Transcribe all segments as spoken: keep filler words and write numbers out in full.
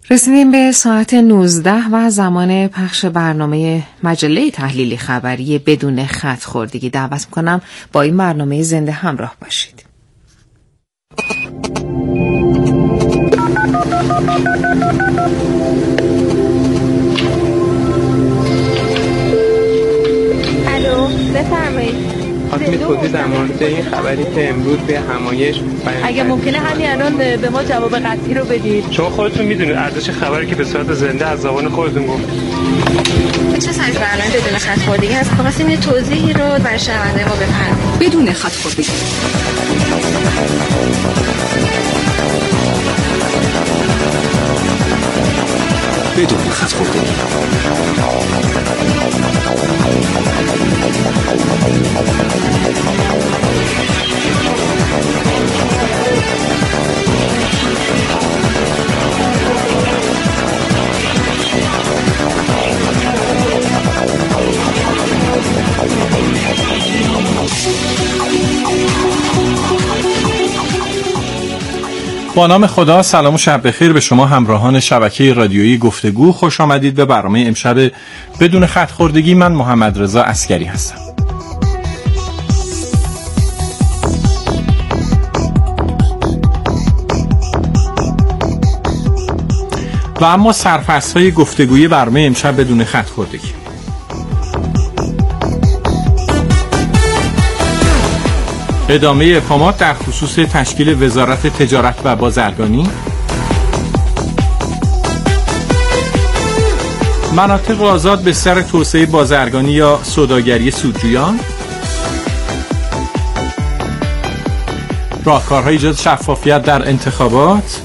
رسیدیم به ساعت نوزده و زمان پخش برنامه مجله تحلیلی خبری بدون خط خوردگی. دعوت میکنم با این برنامه زنده همراه باشید. الو، بفرمایید. حاکم توضیح در مورد این خبری که امروز به همایش بیان اگه ممکنه همین الان به ما جواب قطعی رو بدید. شما خودتون میدونید ارزش خبری که به صورت زنده از زبان خودتون گفت. چه سایز برنامه بدون خط خوردگی هست؟ خواستیم یه توضیحی رو برای شنونده ما بفرمایید. بدون خط خوردگی. بدون خط خوردگی. با نام خدا، سلام و شب بخیر به شما همراهان شبکه رادیویی گفتگو. خوش آمدید به برنامه امشب بدون خط خوردگی. من محمد رضا عسکری هستم. و اما سرفصل‌های گفتگویی برنامه امشب بدون خط خوردگی. ادامه ابهامات در خصوص تشکیل وزارت تجارت و بازرگانی، مناطق آزاد به سر توسعه بازرگانی یا سوداگری سودجویان، راهکارهای ایجاد شفافیت در انتخابات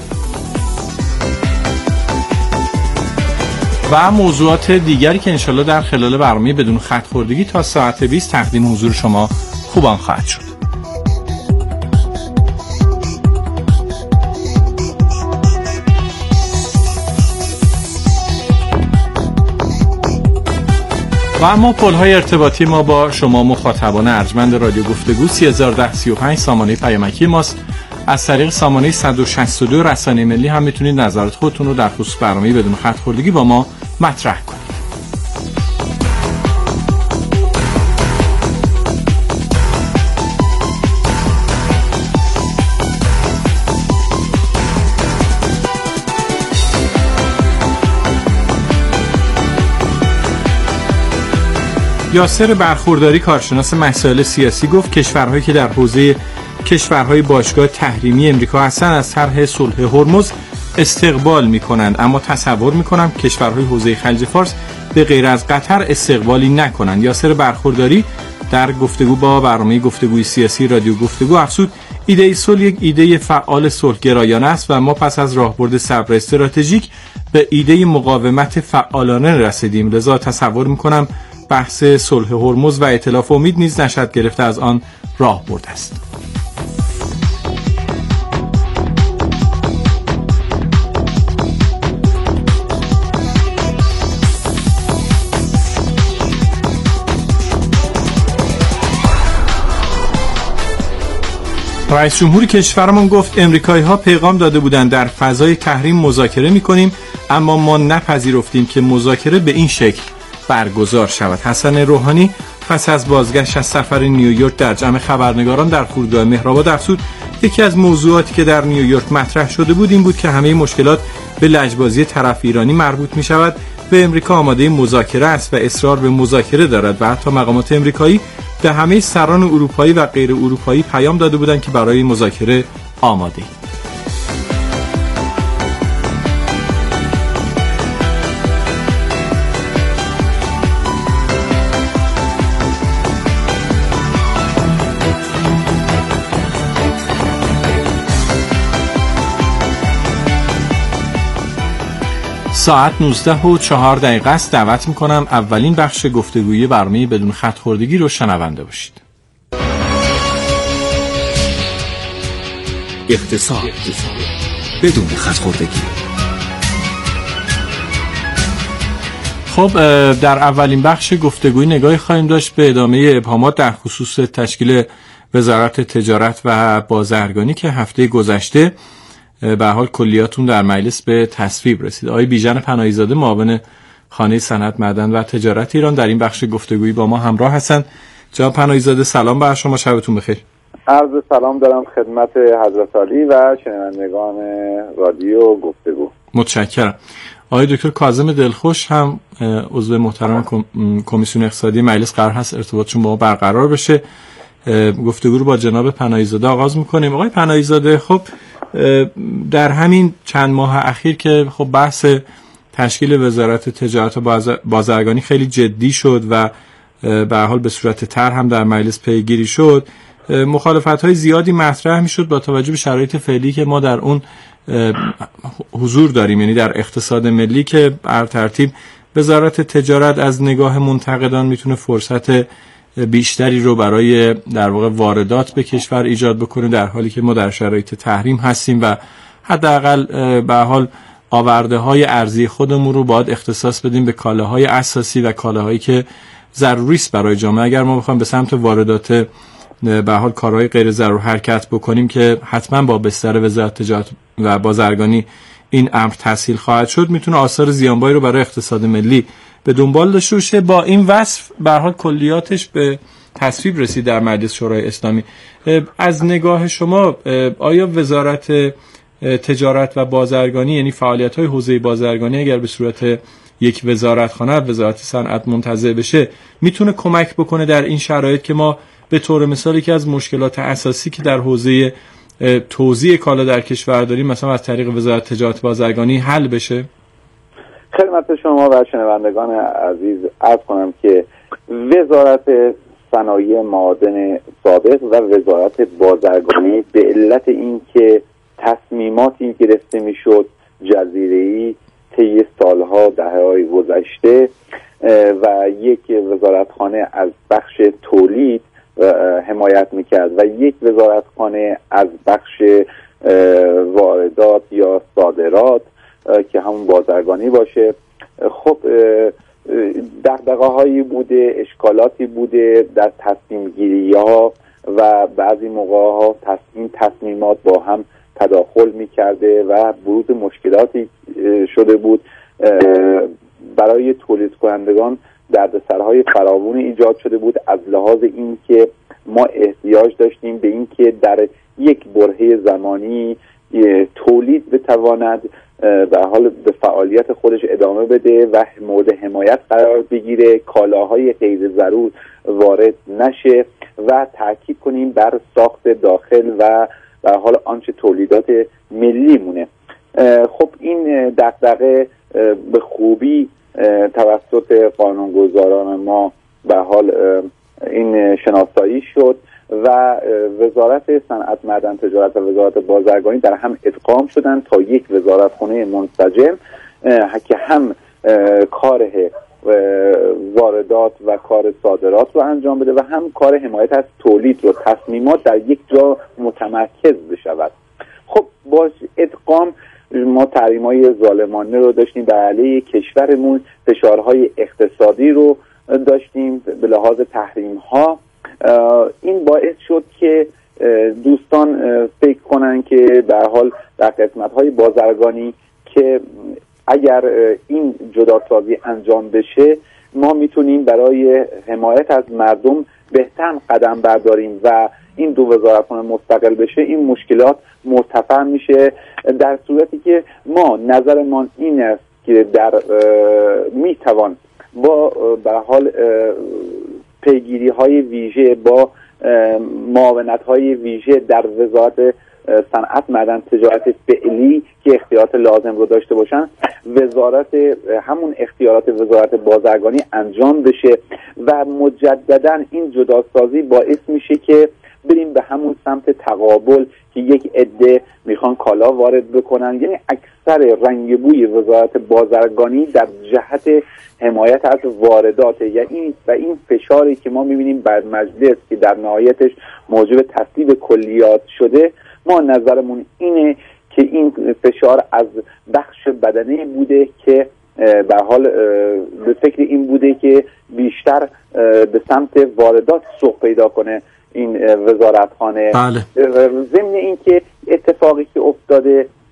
و موضوعات دیگری که انشالله در خلال برنامه بدون خط خوردگی تا ساعت بیست تقدیم حضور شما خوبان خواهد شد. و اما پل‌های ارتباطی ما با شما مخاطبان ارجمند رادیو گفتگو سه هزار و ده سی و پنج سامانه پیامکی ماست. از طریق سامانه صد و شصت و دو رسانه ملی هم میتونید نظرات خودتون رو در خصوص برنامه بدون خط خوردگی با ما مطرح کنید. یاسر برخورداری کارشناس مسائل سیاسی گفت کشورهایی که در حوزه کشورهای باشگاه تحریمی امریکا هستند از طرح صلح هرمز استقبال می‌کنند، اما تصور می‌کنم کشورهای حوزه خلیج فارس به غیر از قطر استقبالی نکنند. یاسر برخورداری در گفتگو با برنامه گفتگوی سیاسی رادیو گفتگو افزود ایده صلح یک ایده فعال صلح‌گرایانه است و ما پس از راهبرد صبر استراتژیک به ایده مقاومت فعالانه رسیدیم، لذا تصور می‌کنم بحث صلح هرمز و ائتلاف امید نیز نشأت گرفته از آن راه برده است. رئیس جمهور کشورمان گفت امریکایی‌ها پیغام داده بودند در فضای تحریم مذاکره می‌کنیم، اما ما نپذیرفتیم که مذاکره به این شکل برگزار شود. حسن روحانی پس از بازگشت از سفر نیویورک در جمع خبرنگاران در فرودگاه مهرآباد افزود یکی از موضوعاتی که در نیویورک مطرح شده بود این بود که همه مشکلات به لجبازی طرف ایرانی مربوط می شود و امریکا آماده مذاکره است و اصرار به مذاکره دارد و حتی مقامات امریکایی به همه سران اروپایی و غیر اروپایی پیام داده بودند که برای مذاکره آماده. ساعت نوزده و چهار دقیقه است. دعوت میکنم اولین بخش گفتگویی برنامه بدون خط خوردگی رو شنونده باشید. اقتصاد بدون خط خوردگی. خب در اولین بخش گفتگویی نگاهی خواهیم داشت به ادامه ابهامات در خصوص تشکیل وزارت تجارت و بازرگانی که هفته گذشته به هر حال کلیاتون در مجلس به تصویب رسید. آقای بیژن پناهی زاده معاون خانه صنعت معدن و تجارت ایران در این بخش گفتگویی با ما همراه هستند. جناب پناهی زاده سلام بر شما، شبتون بخیر. عرض سلام دارم خدمت حضرت عالی و شنوندگان رادیو گفتگو. متشکرم. آقای دکتر کاظم دلخوش هم عضو محترم کمیسیون اقتصادی مجلس قرار هست ارتباطشون با ما برقرار بشه. گفتگو رو با جناب پناهی زاده آغاز میکنیم. آقای پناهی زاده، خب در همین چند ماه اخیر که خب بحث تشکیل وزارت تجارت و بازرگانی خیلی جدی شد و به هر حال به صورت طرح هم در مجلس پیگیری شد، مخالفت‌های زیادی مطرح میشد با توجه به شرایط فعلی که ما در اون حضور داریم، یعنی در اقتصاد ملی که بر ترتیب وزارت تجارت از نگاه منتقدان میتونه فرصت بیشتری رو برای در واقع واردات به کشور ایجاد بکنه، در حالی که ما در شرایط تحریم هستیم و حداقل به هر حال آورده‌های ارزی خودمون رو باید اختصاص بدیم به کالاهای اساسی و کالاهایی که ضروری است برای جامعه. اگر ما بخوایم به سمت واردات به حال کارهای غیر ضرور حرکت بکنیم که حتما با بستر وزارت تجارت و بازرگانی این امر تسهیل خواهد شد، میتونه آثار زیانباری رو برای اقتصاد ملی به دنبال داشته باشه. با این وصف به هر حال کلیاتش به تصویب رسید در مجلس شورای اسلامی. از نگاه شما آیا وزارت تجارت و بازرگانی، یعنی فعالیت‌های حوزه بازرگانی، اگر به صورت یک وزارتخانه وزارت صنعت منتزع بشه، میتونه کمک بکنه در این شرایط که ما به طور مثال یکی از مشکلات اساسی که در حوزه توزیع کالا در کشور داریم مثلا از طریق وزارت تجارت بازرگانی حل بشه؟ خدمت شما و شنوندگان عزیز عرض کنم که وزارت صنایع معادن سابق و وزارت بازرگانی به علت اینکه تصمیماتی گرفته میشد جزیره‌ای طی سالها دهه‌های گذشته و یک وزارتخانه از بخش تولید حمایت میکرد و یک وزارتخانه از بخش واردات یا صادرات که همون بازرگانی باشه، خب دغدغه هایی بوده، اشکالاتی بوده در تصمیم گیری ها و بعضی موقع ها تصمیم تصمیمات با هم تداخل میکرده و بروز مشکلاتی شده بود. برای تولید کنندگان دردسرهای فراوان ایجاد شده بود از لحاظ این که ما احتیاج داشتیم به این که در یک برهه زمانی تولید بتواند در حال به فعالیت خودش ادامه بده و مورد حمایت قرار بگیره، کالاهای غیر ضرور وارد نشه و تاکید کنیم بر ساخت داخل و در حال آنچه تولیدات ملی مونه. خب این دغدغه به خوبی توسط قانونگذاران ما به حال این شناسایی شد و وزارت صنعت معدن تجارت و وزارت بازرگانی در هم ادغام شدن تا یک وزارتخانه منسجم که هم کار واردات و کار صادرات رو انجام بده و هم کار حمایت از تولید و تصمیمات در یک جا متمرکز بشود. خب با ادغام ما تحریم‌های ظالمانه رو داشتیم بر علیه کشورمون، فشارهای اقتصادی رو داشتیم به لحاظ تحریم‌ها. این باعث شد که دوستان فکر کنن که به هر حال در قسمت‌های بازرگانی که اگر این جداسازی انجام بشه ما میتونیم برای حمایت از مردم بهتر قدم برداریم و این دو وزارتخانه مستقل بشه، این مشکلات مرتفع میشه، در صورتی که ما نظرمان این است که در میتوان با به حال پیگیری های ویژه با معاونت های ویژه در وزارت صنعت معدن تجارت فعلی که اختیارات لازم رو داشته باشن، وزارت همون اختیارات وزارت بازرگانی انجام بشه و مجددا این جداسازی باعث میشه که بریم به همون سمت تقابل که یک عده میخوان کالا وارد بکنن، یعنی اکثر رنگ بوی وزارت بازرگانی در جهت حمایت از واردات، یعنی و این فشاری که ما میبینیم بر مجلس که در نهایتش موجب تصویب کلیات شده، ما نظرمون اینه که این فشار از بخش بدنه بوده که به حال به فکر این بوده که بیشتر به سمت واردات سوق پیدا کنه این وزارتخانه. بله. ضمن این که اتفاقی که افتاده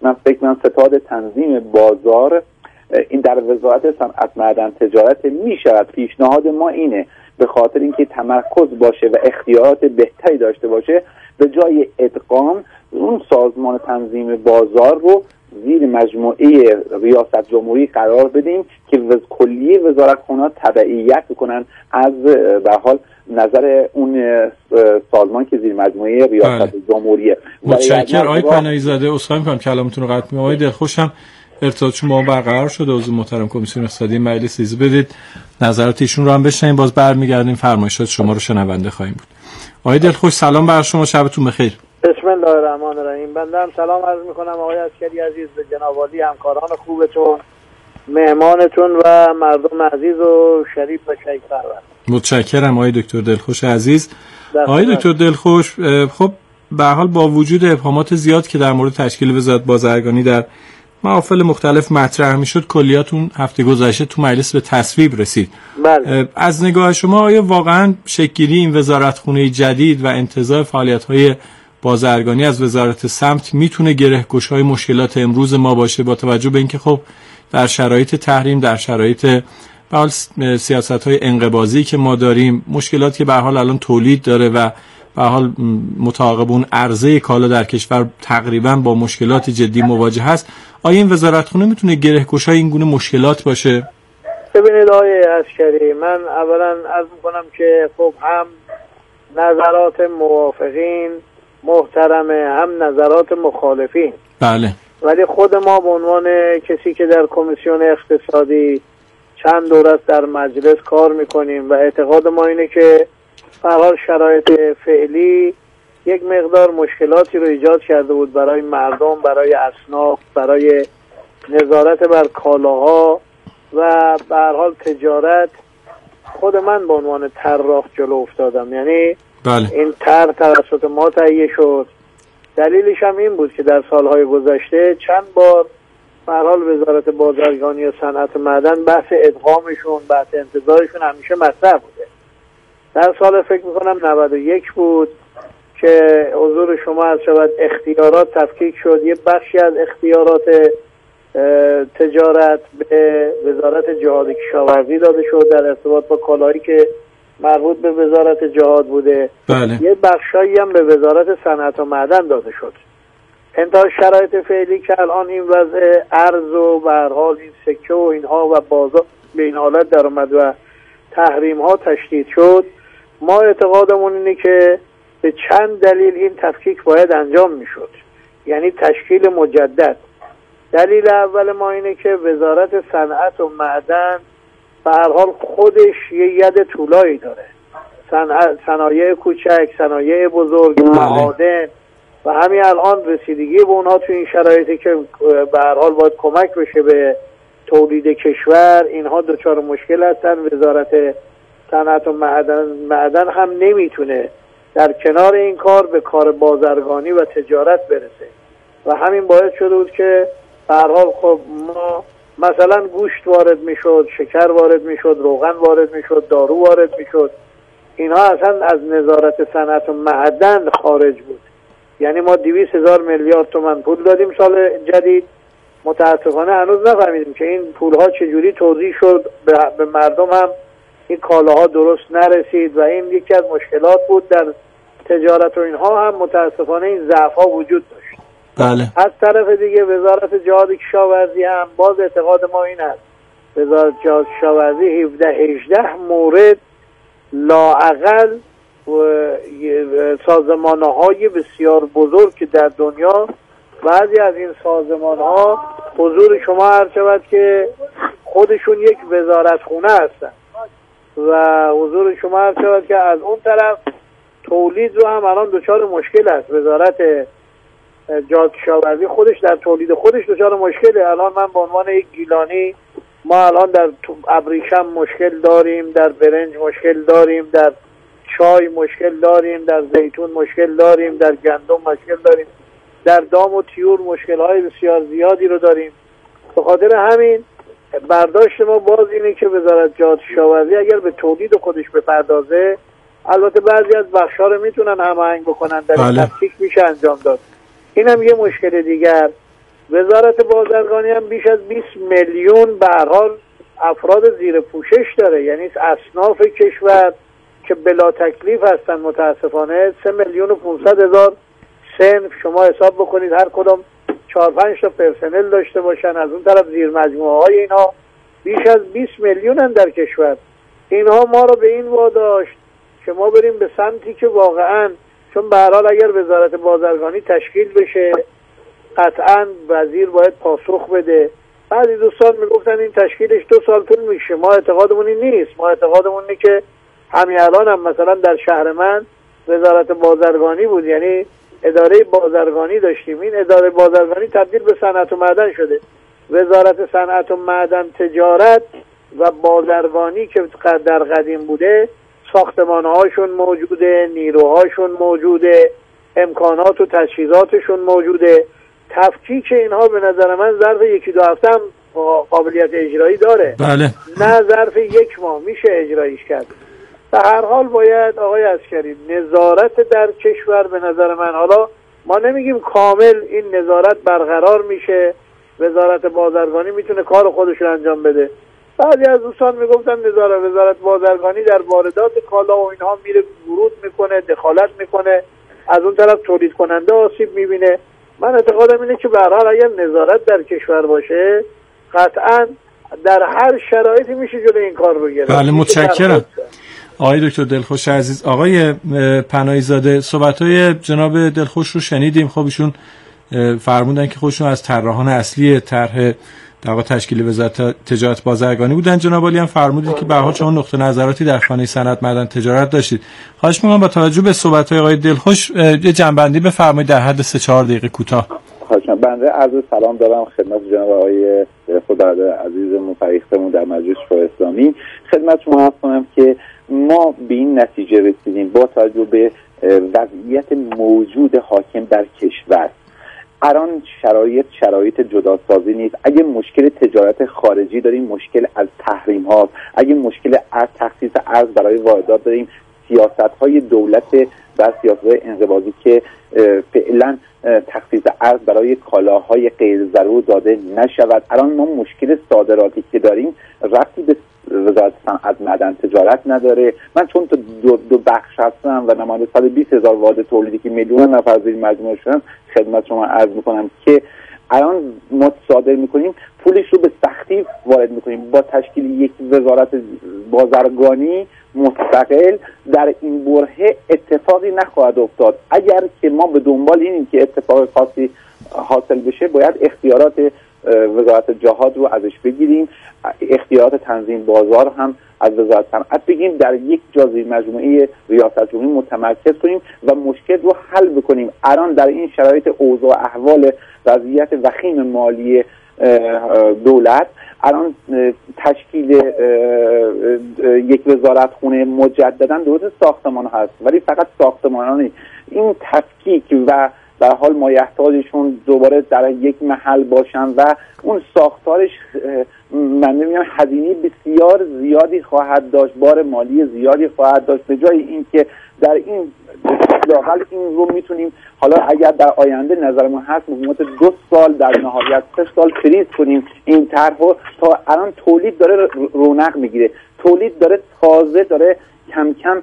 من فکر کنم ستاد تنظیم بازار این در وزارت صنعت معدن تجارت می شود. پیشنهاد ما اینه به خاطر اینکه تمرکز باشه و اختیارات بهتری داشته باشه، به جای ادغام اون سازمان تنظیم بازار رو زیر مجموعه ریاست جمهوری قرار بدیم که وز... کلیه وزارتخانه‌ها تبعیت کنن از به حال نظر اون سازمان که زیر مجموعه ریاست بله. جمهوریه. متشکرم آقای پناهی زاده. عذرخواهی می‌کنم کلامتون رو قطع می‌کنم. آقای دلخوشم ارتباطشون با ما برقرار شده. عضو محترم کمیسیون اقتصادی مجلس اجازه بدید نظرات ایشون رو هم بشنویم، باز برمیگردیم فرمایشات شما رو شنونده خواهیم بود. آقای دلخوش سلام بر شما، شبتون بخیر. بسم الله الرحمن الرحیم. بنده هم سلام عرض میکنم آقای عسکری عزیز به جناب عالی، همکاران خوبتون، مهمانتون و مردم عزیز و شریف و شیخ پرور. متشکرم آقای دکتر دلخوش عزیز. آقای دکتر دلخوش، خب به هر حال با وجود ابهامات زیاد که در مورد تشکیل وزارت بازرگانی در محافل مختلف مطرح میشد، کلیاتون هفته گذشته تو مجلس به تصویب رسید. بله. از نگاه شما آیا واقعا شکل‌گیری این وزارتخونه جدید و انتزاع فعالیت‌های بازرگانی از وزارت سمت میتونه گره‌گشای مشکلات امروز ما باشه، با توجه به اینکه خب در شرایط تحریم، در شرایط به حال سیاست‌های انقباضی که ما داریم، مشکلاتی که به هر حال الان تولید داره و به هر حال متعاقب اون عرضه کالا در کشور تقریبا با مشکلات جدی مواجه هست، آیا این وزارتخونه میتونه گره‌گشای این گونه مشکلات باشه؟ ببینید آقای عسکری، من اولا عرض می‌کنم که خب هم نظرات موافقین محترمه، هم نظرات مخالفین. بله. ولی خود ما به عنوان کسی که در کمیسیون اقتصادی چند دوره است در مجلس کار میکنیم و اعتقاد ما اینه که به هر حال شرایط فعلی یک مقدار مشکلاتی رو ایجاد کرده بود برای مردم، برای اصناف، برای نظارت بر کالاها و به هر حال تجارت. خود من به عنوان طراح جلو افتادم، یعنی بله. این طرح توسط ما تهیه شد. دلیلش هم این بود که در سالهای گذشته چند بار به هر حال وزارت بازرگانی و صنعت معدن بحث ادغامشون، بحث انتزاعشون همیشه مطرح بوده. در سال فکر میکنم نود و یک بود که حضور شما از شود اختیارات تفکیک شد، یه بخشی از اختیارات تجارت به وزارت جهاد کشاورزی داده شد در ارتباط با کالایی که مربوط به وزارت جهاد بوده. بله. یه بخشایی هم به وزارت صنعت و معدن داده شد. انتها شرایط فعلی که الان این وضع ارز و به هر حال این سکه و اینها و بازار به این حالت در اومد و تحریم ها تشدید شد، ما اعتقادمون اینه که به چند دلیل این تفکیک باید انجام میشد، یعنی تشکیل مجدد. دلیل اول ما اینه که وزارت صنعت و معدن به هر حال خودش یه ید طولایی داره، صنایع کوچک، صنایع بزرگ، معادن و همین الان رسیدگی به اونها تو این شرایطی که به هر حال باید کمک بشه به تولید کشور، اینها دچار مشکل هستن. وزارت صنعت و معدن, معدن هم نمیتونه در کنار این کار به کار بازرگانی و تجارت برسه و همین باعث شده بود که به هر حال خب ما مثلا گوشت وارد میشد، شکر وارد میشد، روغن وارد میشد، دارو وارد میشد، اینها اصلا از نظارت صنعت و معدن خارج بود. یعنی ما دویست هزار میلیارد تومان پول دادیم سال جدید، متاسفانه هنوز نفهمیدیم که این پولها چجوری توزیع شد، به مردم هم این کالاها درست نرسید و این یکی از مشکلات بود در تجارت و اینها هم متاسفانه این ضعف‌ها وجود داشت. بله. از طرف دیگه وزارت جهاد کشاورزی هم باز اعتقاد ما این است وزارت جهاد کشاورزی هفده هجده مورد لااقل سازمان‌های بسیار بزرگ که در دنیا، بعضی از این سازمان‌ها حضور شما عرض شود که خودشون یک وزارتخونه هستن و حضور شما عرض شود که از اون طرف تولید رو هم الان دچار مشکل است. وزارت جهاد کشاورزی خودش در تولید خودش دچار مشکله. الان من به عنوان یک گیلانی، ما الان در ابریشم مشکل داریم، در برنج مشکل داریم، در چای مشکل داریم، در زیتون مشکل داریم، در گندم مشکل داریم، در دام و طیور مشکل‌های بسیار زیادی رو داریم. به خاطر همین برداشت ما باز اینه که وزارت جهاد کشاورزی اگر به تولید خودش بپردازه، البته بعضی از بخش‌ها رو میتونن هماهنگ بکنن، در این تفکیک میشه انجام داد. این هم یه مشکل دیگر. وزارت بازرگانی هم بیش از بیست میلیون به هر حال افراد زیر پوشش داره، یعنی اصناف کشور که بلا تکلیف هستن. متاسفانه سه میلیون و پونصد هزار صنف شما حساب بکنید، هر کدام چهار پنج تا پرسنل داشته باشن. از اون طرف زیر مجموعه های اینها بیش از بیست میلیون هم در کشور. اینها ما رو به این واداشت که ما بریم به سمتی که واقعا، چون به هر حال اگر وزارت بازرگانی تشکیل بشه قطعا وزیر باید پاسخ بده. بعضی دوستان میگفتن این تشکیلش دو سال طول میشه. ما اعتقادمون این نیست. ما اعتقادمون اینه که همین الان هم مثلا در شهر من وزارت بازرگانی بود، یعنی اداره بازرگانی داشتیم. این اداره بازرگانی تبدیل به صنعت و معدن شده. وزارت صنعت و معدن، تجارت و بازرگانی که در قدیم بوده، ساختمان‌هاشون موجوده، نیروهاشون موجوده، امکانات و تجهیزاتشون موجوده. تفکیک اینها به نظر من ظرف یکی دو هفته هم قابلیت اجرایی داره. بله. نه ظرف یک ماه میشه اجرایش کرد. به هر حال باید آقای عسکری نظارت در کشور، به نظر من، حالا ما نمیگیم کامل این نظارت برقرار میشه، وزارت بازرگانی میتونه کار خودش رو انجام بده. بعضی از دوستان میگفتن نظارت وزارت بازرگانی در واردات کالا و اینها میره ورود میکنه، دخالت میکنه، از اون طرف تولید کننده آسیب میبینه. من اعتقادم اینه که به هر حال اگر نظارت در کشور باشه قطعا در هر شرایطی میشه جلوی این کار رو گرفت. بله، متشکرم آقای دکتر دلخوش عزیز. آقای پناهی زاده، صحبت‌های جناب دلخوش رو شنیدیم. خب ایشون فرمودن که خودشون از طراحان اصلی طرح در واقع تشکیل وزارت تجارت بازرگانی بودن. جناب عالی هم فرمودید که به هر حال شما نقطه نظراتی در خانه صنعت معدن تجارت داشتید. خواهش می‌کنم با توجه به صحبت‌های آقای دلخوش یه جنبندی بفرمایید در حد سه چهار دقیقه کوتاه. خواهش می‌کنم. بنده عرض سلام دارم خدمت جناب آقای خداداد عزیز مفریختمون در مجلس شورای اسلامی. خدمت شما عرض کنم که ما به این نتیجه رسیدیم با توجه به وضعیت موجود حاکم در کشور. الان شرایط شرایط جداسازی نیست. اگه مشکل تجارت خارجی داریم، مشکل از تحریم ها، اگه مشکل از تخصیص ارز برای واردات داریم، سیاست های دولت و سیاست های انضباطی که فعلا تخصیص ارز برای کالاهای غیر ضرور داده نشود. الان ما مشکل صادراتی که داریم ربطی به وزارت صنعت معدن تجارت نداره. من چون تو دو, دو بخش هستم و نماینده صد و بیست هزار واحد تولیدی که میلیون نفر زیر مجموعه شدن، خدمت شما عرض میکنم که الان ما صادر میکنیم پولش رو به سختی وارد میکنیم. با تشکیل یک وزارت بازرگانی مستقل در این برهه اتفاقی نخواهد افتاد. اگر که ما به دنبال اینیم که اتفاق خاصی حاصل بشه، باید اختیارات وزارت جهاد رو ازش بگیریم، اختیارات تنظیم بازار هم از وزارت صنعت بگیریم، در یک جا زیر مجموعه ریاست جمهوری متمرکز کنیم و مشکل رو حل بکنیم. الان در این شرایط اوضاع و احوال وضعیت وخیم مالی دولت، الان تشکیل یک وزارت خونه مجددا درست ساختمان هست، ولی فقط ساختمانانی این تفکیک و در حال مایحتاجشون دوباره در یک محل باشن و اون ساختارش من نمیدونم هزینه بسیار زیادی خواهد داشت، بار مالی زیادی خواهد داشت. به جای اینکه در این لااقل این رو میتونیم حالا اگر در آینده نظرمون هست مدت دو سال در نهایت سه سال فریز کنیم این طرح رو، تا الان تولید داره رونق میگیره، تولید داره تازه داره کم کم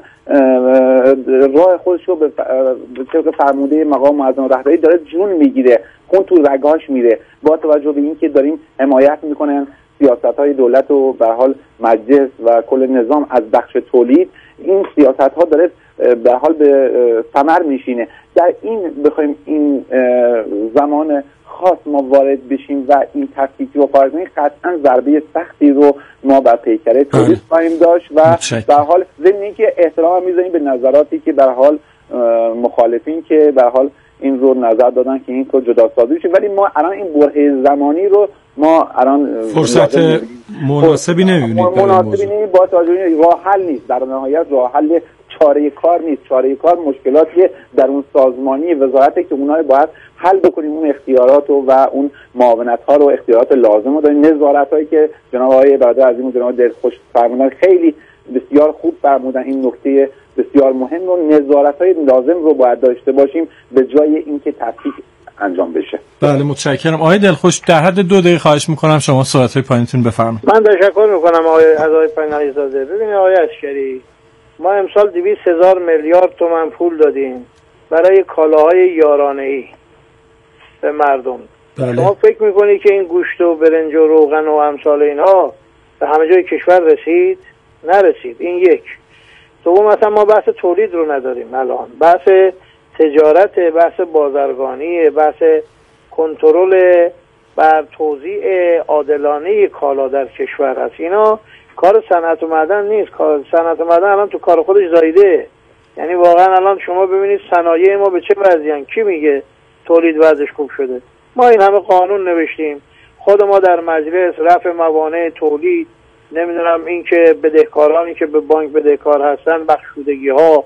راه خودش رو به طبق فرموده مقام معظم رهبری داره جون میگیره، خون تو رگاش میره. با توجه به اینکه داریم حمایت میکنن سیاست‌های دولت و به حال مجلس و کل نظام از بخش تولید، این سیاست‌ها داره به حال به ثمر میشینه. در این بخوایم این زمان خاص ما وارد بشیم و این تفکیک رو خارج کنیم، قطعا ضربه سختی رو ما بر پیکره تولید خواهیم داشت و به حال ضمن اینکه احترام میذاریم به نظراتی که به حال مخالفین که به حال این رو نظر دادن که این رو جدا سازی بشه، ولی ما الان این برهه زمانی رو ما الان فرصت مناسبی نمی‌بینید. مناسبی نمی‌بینید با توجه راه حل نیست، در نهایت راه حل چاره کار نیست. چاره کار مشکلاتی در اون سازمانی وزارته که اونها باید حل بکنیم، اون اختیارات و, و اون معاونت ها رو اختیارات لازم رو داریم. نظارت هایی که جناب آقای برادر عزیز و جناب دلخوش فرمودن خیلی بسیار خوب فرمودن، این نکته بسیار مهم رو نظارت های لازم رو باید داشته باشیم به جای اینکه تفکیک انجام بشه. بله متشکرم. آقای دلخوش در حد دو دقیقه خواهش میکنم شما صحبت‌های پایینتون بفرمایید. من تشکر میکنم آقای آقای پناهی زاده. ببینید آقای عسکری، ما امسال دویست هزار میلیارد تومان پول دادیم برای کالاهای یارانه‌ای به مردم. بله. شما فکر میکنید که این گوشت و برنج و روغن و امثال اینها به همه جای کشور رسید؟ نرسید. این یک. دوم مثلا ما بحث تولید رو نداریم الان، بحث تجارت، بحث بازرگانی، بحث کنترل بر توزیع عادلانه کالا در کشور هست. اینا کار صنعت و معدن نیست. کار صنعت و معدن الان تو کار خودش زایده. یعنی واقعا الان شما ببینید صنایع ما به چه وضعیان. کی میگه تولید وضعش خوب شده؟ ما این همه قانون نوشتیم، خود ما در مجلس رفع موانع تولید، نمیدونم این که بدهکارانی که به بانک بدهکار هستن بخشودگی ها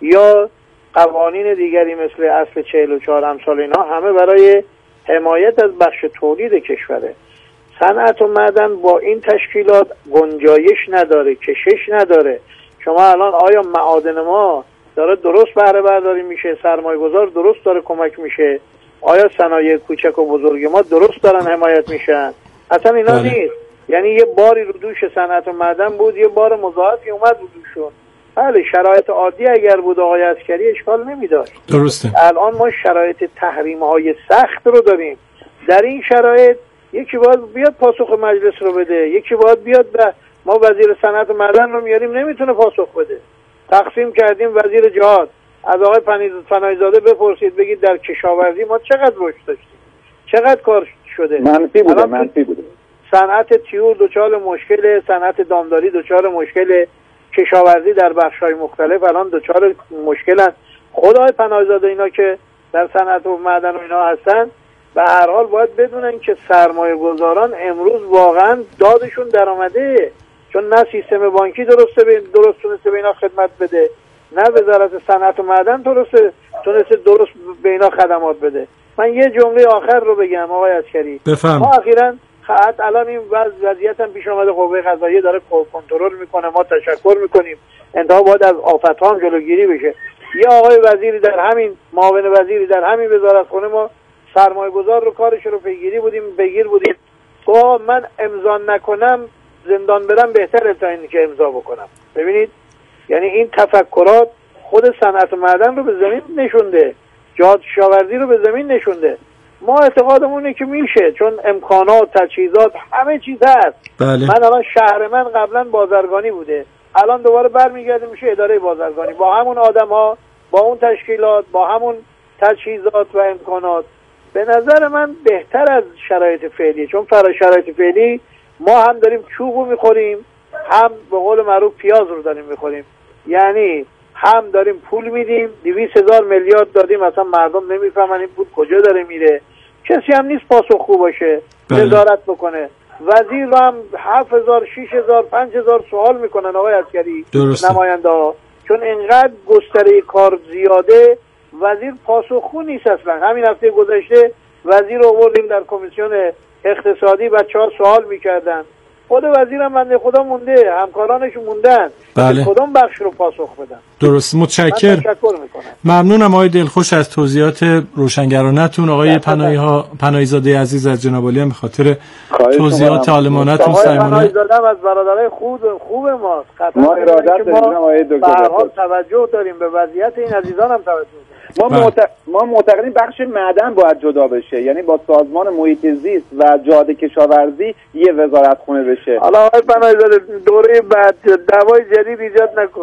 یا قوانین دیگری مثل اصل چهل و چهار امثال اینها، همه برای حمایت از بخش تولید کشوره. صنعت و معدن با این تشکیلات گنجایش نداره، کشش نداره. شما الان آیا معادن ما داره درست بهره برداری میشه؟ سرمایه گذار درست داره کمک میشه؟ آیا صنایع کوچک و بزرگ ما درست دارن حمایت میشن؟ اصلا اینا بله. نیست. یعنی یه باری رو دوش صنعت و معدن بود، یه بار مضاعفی اومد رو دوشون. بله شرایط عادی اگر بود آقای عسکری اشکال نمیداشت. درسته. الان ما شرایط تحریم های سخت رو داریم. در این شرایط یکی باید بیاد پاسخ مجلس رو بده، یکی باید بیاد به ما وزیر صنعت و معدن رو میاریم نمیتونه پاسخ بده. تقسیم کردیم وزیر جهاد. از آقای پناهی زاده بپرسید بگید در کشاورزی ما چقدر رشد داشتیم، چقدر کار شده. منفی بوده منفی بوده. صنعت تیور دچار مشکل، صنعت دامداری دچار مشکل، کشاورزی در بخش‌های مختلف الان دچار مشکلن. خدای پناهی زاده اینا که در صنعت و معدن و اینا هستن به هر حال باید بدونن که سرمایه گذاران امروز واقعا دادشون در آمده، چون نه سیستم بانکی درسته به درست تونسته به اینا خدمت بده، نه وزارت صنعت و معدن درسته تونسته درست به اینا خدمات بده. من یه جمله آخر رو بگم آقای عسکری. بفهم. ما اخیراً خط الان این وضعیت هم پیش اومده، قوه قضاییه داره کنترل میکنه، ما تشکر میکنیم. انتها باید از آفت‌ها هم جلوگیری بشه. یه آقای وزیری در همین معاون وزیری در همین وزارتخونه ما سرمایه گذار رو کارش رو پیگیری بودیم بگیر بودیم گفت من امضا نکنم زندان برم بهتره تا این که امضا بکنم. ببینید یعنی این تفکرات خود صنعت و معدن رو به زمین نشونده، جهاد کشاورزی رو به زمین نشونده. ما اعتقادمونه که میشه، چون امکانات، تجهیزات، همه چیز هست. بله. من الان شهر من قبلا بازرگانی بوده، الان دوباره برمیگرده میشه اداره بازرگانی با همون آدم‌ها، با اون تشکیلات، با همون تجهیزات و امکانات. به نظر من بهتر از شرایط فعلی، چون فرا شرایط فعلی ما هم داریم چوبو میخوریم، هم به قول معروف پیاز رو داریم میخوریم. یعنی هم داریم پول میدیم، دویست هزار میلیارد دادیم، اصلا مردم نمیفهمن این پول کجا داره میره. کسی هم نیست پاسخگو باشه، نظارت بکنه. وزیر رو هم هفت هزار، شش هزار، پنج هزار سوال میکنن آقای عسکری نماینده ها، چون اینقدر گستره کار زیاده. وزیر پاسخگو نیست اصلا. همین هفته گذشته وزیر رو آوردیم در کمیسیون اقتصادی، بچه‌ها سوال میکردن، خود وزیرم بنده خدا مونده، همکارانش موندن. بله. کدوم بخش رو پاسخ بدن؟ درست. متشکر. تشکر میکنم. ممنونم آقای دلخوش از توضیحات روشنگرانتون. آقای پناهی ها پناهی زاده عزیز از جناب عالی هم به خاطر توضیحات عالمانه‌تون صمیمانه. آقای پناهی زاده از برادرای خوب خوب ماست. ما ارادت داریم آقای دکتر. به هر حال توجه داریم به وضعیت این عزیزان هم توجه داریم. ما معتقد ما معتقدیم بخش معدن باید جدا بشه، یعنی با سازمان محیط زیست و جاده کشاورزی یه وزارتخونه بشه. حالا آقای پناهی زاده دوره بعد دعوای جدید ایجاد نکن.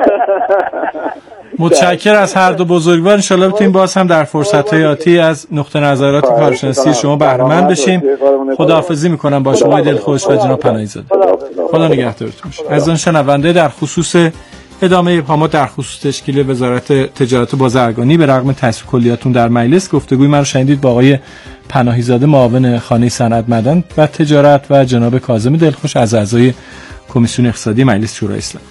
متشکر از هر دو بزرگوار. ان شاءالله بتونیم باز هم در فرصت‌های آتی از نقطه نظرات کارشناسی شما بهره مند بشیم. خداحافظی میکنم با شما دلخوش و جناب پناهی زاده. خدا نگهدارتون باشه. از آن شنونده در خصوص ادامه ابهامات در خصوص تشکیل وزارت تجارت و بازرگانی به رغم تصویب کلیاتون در مجلس، گفتگوی من رو شنیدید با آقای پناهی زاده معاون خانه صنعت معدن و تجارت و جناب کاظم دلخوش از اعضای کمیسیون اقتصادی مجلس شورای اسلامی.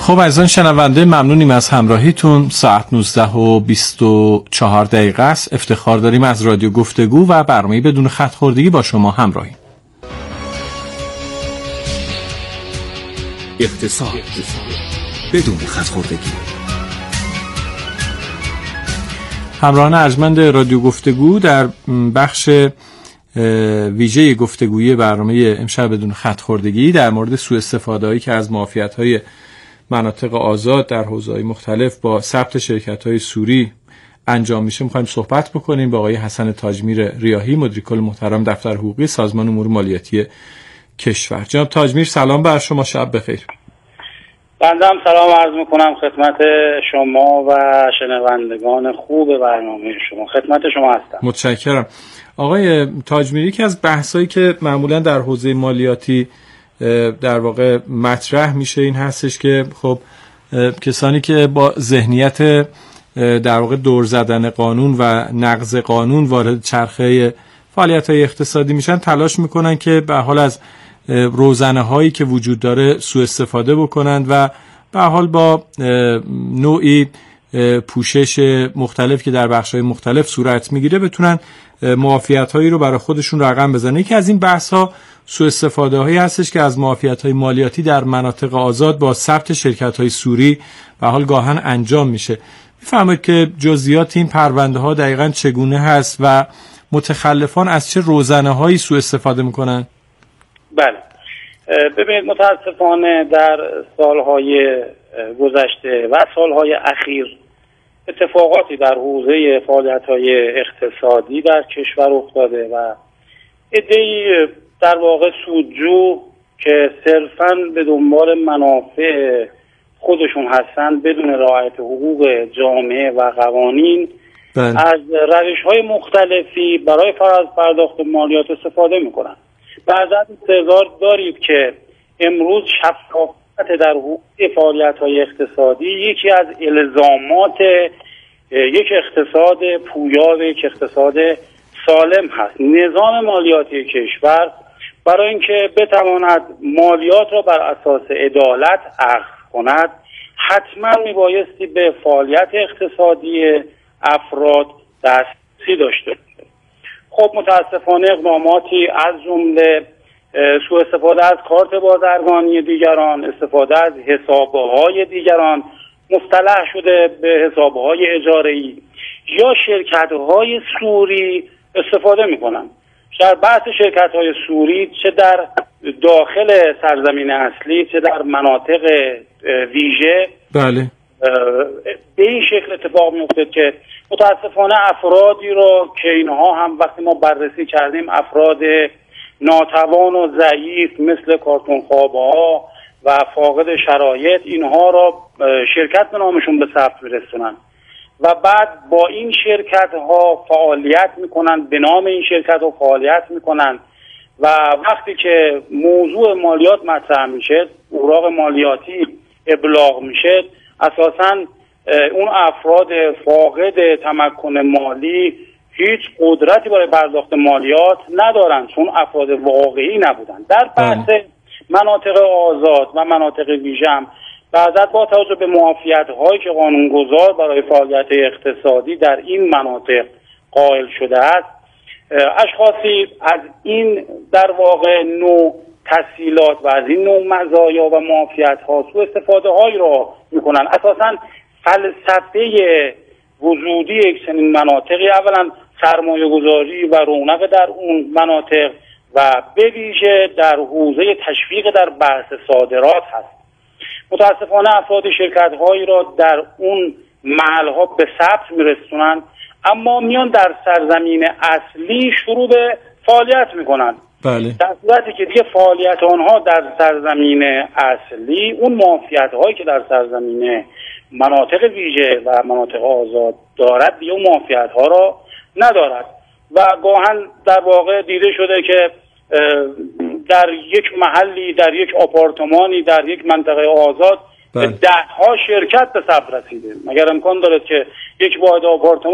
خب از آن شنونده ممنونیم از همراهیتون. ساعت نوزده و بیست و چهار دقیقه است. افتخار داریم از رادیو گفتگو و برنامه بدون خط خوردگی با شما همراهیم. اقتصاد بدون خط خوردگی. همراهان ارجمند رادیو گفتگو، در بخش ویژه گفتگویی برنامه امشب بدون خط خوردگی در مورد سوء استفاده‌ای که از معافیت‌های مناطق آزاد در حوزه‌های مختلف با ثبت شرکت‌های سوری انجام میشه می‌خوایم صحبت بکنیم با آقای حسن تاجمیر ریاحی، مدیر کل محترم دفتر حقوقی سازمان امور مالیاتی کشور. جناب تاجمیر سلام بر شما، شب بخیر. بنده هم سلام عرض میکنم خدمت شما و شنوندگان خوب برنامه شما. خدمت شما هستم. متشکرم. آقای تاجمیری، که از بحثایی که معمولا در حوزه مالیاتی در واقع مطرح میشه این هستش که خب کسانی که با ذهنیت در واقع دور زدن قانون و نقض قانون وارد چرخه فعالیت‌های اقتصادی میشن، تلاش میکنن که به حال از روزنه هایی که وجود داره سوء استفاده بکنند و به حال با نوعی پوشش مختلف که در بخش‌های مختلف صورت میگیره بتونن معافیت هایی رو برای خودشون رقم بزنن. یکی از این بحث ها سوء استفاده هایی هستش که از معافیت های مالیاتی در مناطق آزاد با ثبت شرکت های سوری به حال گاهن انجام میشه. میفهمید که جزئیات این پرونده ها دقیقاً چگونه هست و متخلفان از چه روزنه هایی سوء استفاده میکنن؟ بله، ببینید متاسفانه در سالهای گذشته و سالهای اخیر اتفاقاتی در حوزه فعالیت‌های اقتصادی در کشور افتاده و عده‌ای در واقع سودجو که صرفاً به دنبال منافع خودشون هستن بدون رعایت حقوق جامعه و قوانین بله. از روش‌های مختلفی برای فرض پرداخت مالیات استفاده می‌کنن. بعضا انتظار دارید که امروز شفافیت در حوزه فعالیت‌های اقتصادی یکی از الزامات یک اقتصاد پویا و یک اقتصاد سالم هست. نظام مالیاتی کشور برای اینکه بتواند مالیات را بر اساس عدالت اخذ کند حتما میبایستی به فعالیت اقتصادی افراد دسترسی داشته. خب متاسفانه اقداماتی از جمله سوء استفاده از کارت بازرگانی دیگران، استفاده از حسابهای دیگران مصطلح شده به حسابهای اجاره‌ای یا شرکت‌های سوری استفاده می‌کنن. در بحث شرکت‌های سوری چه در داخل سرزمین اصلی چه در مناطق ویژه بله به این شکل اتفاق میفته که متاسفانه افرادی رو که اینها هم وقتی ما بررسی کردیم افراد ناتوان و ضعیف مثل کارتون خواب‌ها و فاقد شرایط اینها را شرکت به نامشون به ثبت میرسونن و بعد با این شرکت ها فعالیت میکنن، به نام این شرکت ها فعالیت میکنن و وقتی که موضوع مالیات مطرح میشه، اوراق مالیاتی ابلاغ میشه، اساساً اون افراد فاقد تمکن مالی هیچ قدرتی برای پرداخت مالیات ندارن چون افراد واقعی نبودن. در بحث مناطق آزاد و مناطق ویژه هم بعضا با توجه به معافیت هایی که قانونگذار برای فعالیت اقتصادی در این مناطق قائل شده است، اشخاصی از این در واقع نوع تسهیلات و از این نوع مزایا و معافیت ها سوء استفاده هایی را میکنن. اساساً فلسفه وجودی یک چنین مناطقی اولا سرمایه گذاری و رونق در اون مناطق و به ویژه در حوزه تشویق در بحث صادرات هست. متاسفانه افراد شرکت هایی را در اون محل ها به ثبت میرسونن اما میان در سرزمین اصلی شروع به فعالیت میکنن. بله. در صورتی که دیگه فعالیت آنها در سرزمین اصلی اون معافیت هایی که در سرزمین مناطق ویژه و مناطق آزاد دارد دیگه اون معافیت ها را ندارد و گاهن در واقع دیده شده که در یک محلی، در یک آپارتمانی، در یک منطقه آزاد ده ها شرکت به ثبت رسیده. مگر امکان دارد که یک واحد آپارتمان